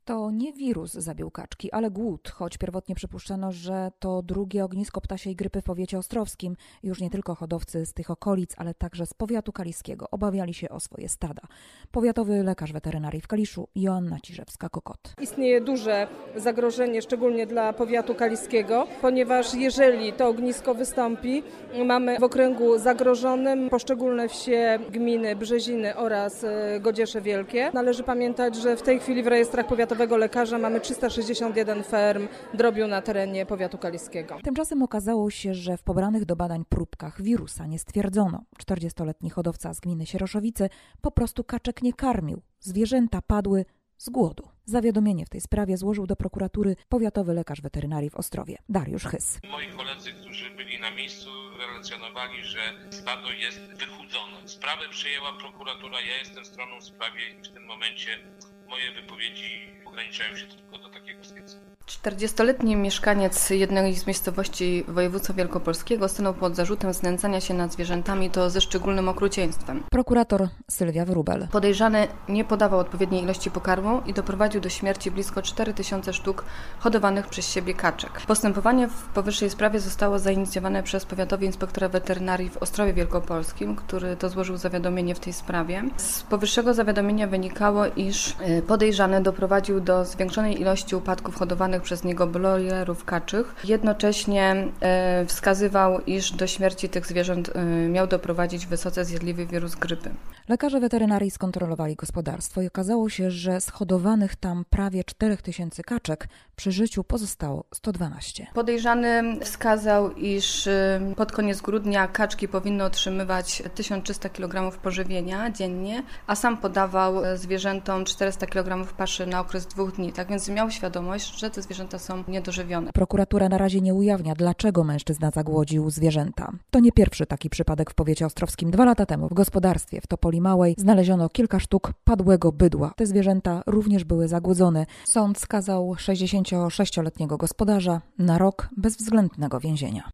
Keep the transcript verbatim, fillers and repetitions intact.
To nie wirus zabił kaczki, ale głód, choć pierwotnie przypuszczano, że to drugie ognisko ptasiej grypy w powiecie ostrowskim. Już nie tylko hodowcy z tych okolic, ale także z powiatu kaliskiego obawiali się o swoje stada. Powiatowy lekarz weterynarii w Kaliszu, Joanna Ciżewska-Kokot. Istnieje duże zagrożenie, szczególnie dla powiatu kaliskiego, ponieważ jeżeli to ognisko wystąpi, mamy w okręgu zagrożonym poszczególne wsie, gminy Brzeziny oraz Godziesze Wielkie. Należy pamiętać, że w tej chwili w rejestrach powiatowego lekarza mamy trzysta sześćdziesiąt jeden ferm drobiu na terenie powiatu kaliskiego. Tymczasem okazało się, że w pobranych do badań próbkach wirusa nie stwierdzono. czterdziestoletni hodowca z gminy Sieroszowice po prostu kaczek nie karmił. Zwierzęta padły z głodu. Zawiadomienie w tej sprawie złożył do prokuratury powiatowy lekarz weterynarii w Ostrowie, Dariusz Hys. Moi koledzy, którzy byli na miejscu, relacjonowali, że stado jest wychudzone. Sprawę przyjęła prokuratura, ja jestem stroną w sprawie i w tym momencie moje wypowiedzi ograniczają się tylko do takiego stwierdzenia. czterdziestoletni mieszkaniec jednej z miejscowości województwa wielkopolskiego stanął pod zarzutem znęcania się nad zwierzętami, to ze szczególnym okrucieństwem. Prokurator Sylwia Wróbel. Podejrzany nie podawał odpowiedniej ilości pokarmu i doprowadził do śmierci blisko cztery tysiące sztuk hodowanych przez siebie kaczek. Postępowanie w powyższej sprawie zostało zainicjowane przez powiatowy inspektora weterynarii w Ostrowie Wielkopolskim, który to złożył zawiadomienie w tej sprawie. Z powyższego zawiadomienia wynikało, iż podejrzany doprowadził do zwiększonej ilości upadków hodowanych przez niego broilerów kaczych. Jednocześnie e, wskazywał, iż do śmierci tych zwierząt e, miał doprowadzić wysoce zjadliwy wirus grypy. Lekarze weterynarii skontrolowali gospodarstwo i okazało się, że z hodowanych tam prawie cztery tysiące kaczek przy życiu pozostało sto dwanaście. Podejrzany wskazał, iż pod koniec grudnia kaczki powinny otrzymywać tysiąc trzysta kilogramów pożywienia dziennie, a sam podawał zwierzętom czterysta kilogramów paszy na okres dwóch dni. Tak więc miał świadomość, że te zwierzęta są niedożywione. Prokuratura na razie nie ujawnia, dlaczego mężczyzna zagłodził zwierzęta. To nie pierwszy taki przypadek w powiecie ostrowskim. Dwa lata temu w gospodarstwie w Topoli Małej znaleziono kilka sztuk padłego bydła. Te zwierzęta również były zagłodzone. Sąd skazał sześćdziesięciosześcioletniego gospodarza na rok bezwzględnego więzienia.